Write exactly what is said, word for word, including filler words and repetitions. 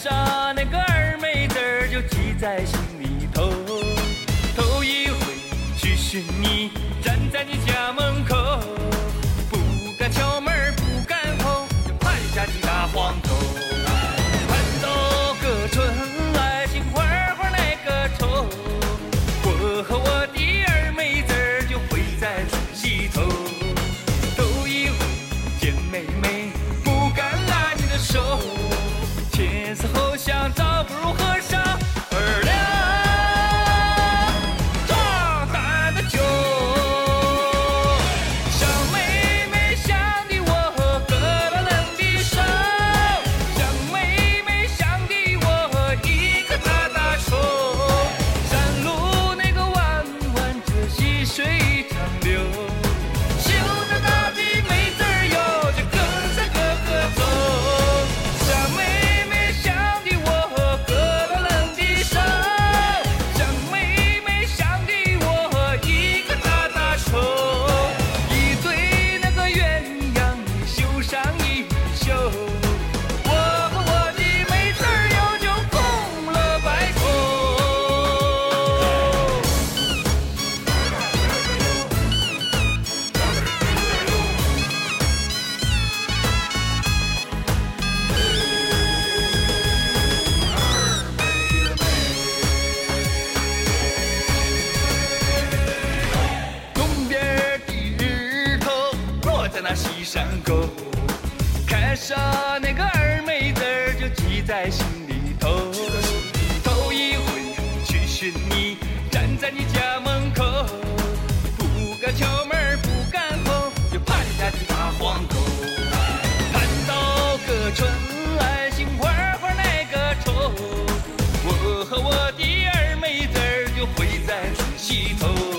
上那个二妹子儿就记在心里头。头一回去寻你，站在你家门口，不敢敲门不敢吼，就怕你家起大黄头。盼到个春来心花花那个愁，我和我的二妹子儿就会在村里头。头一回见妹妹不敢拉你的手，前思后想早不如和尚二两壮胆的酒。想妹妹想的我割了冷的手，想妹妹想的我一个大大愁。山路那个弯弯这细水长流，羞答答的妹子儿哟就跟着哥哥走。想妹妹想的我割了冷的手，想妹妹想的我一个大大愁。一对那个鸳鸯绣上一宿，我和我的妹子儿哟就空了白头。东边的日头落在那西山沟，看上那个二妹子儿就记在心里头。头一回去寻你，站在你家门口，不敢敲门不敢吼，就怕你家起大黄头。盼到个春来心花花那个愁，我和我的二妹子儿就会在村西头。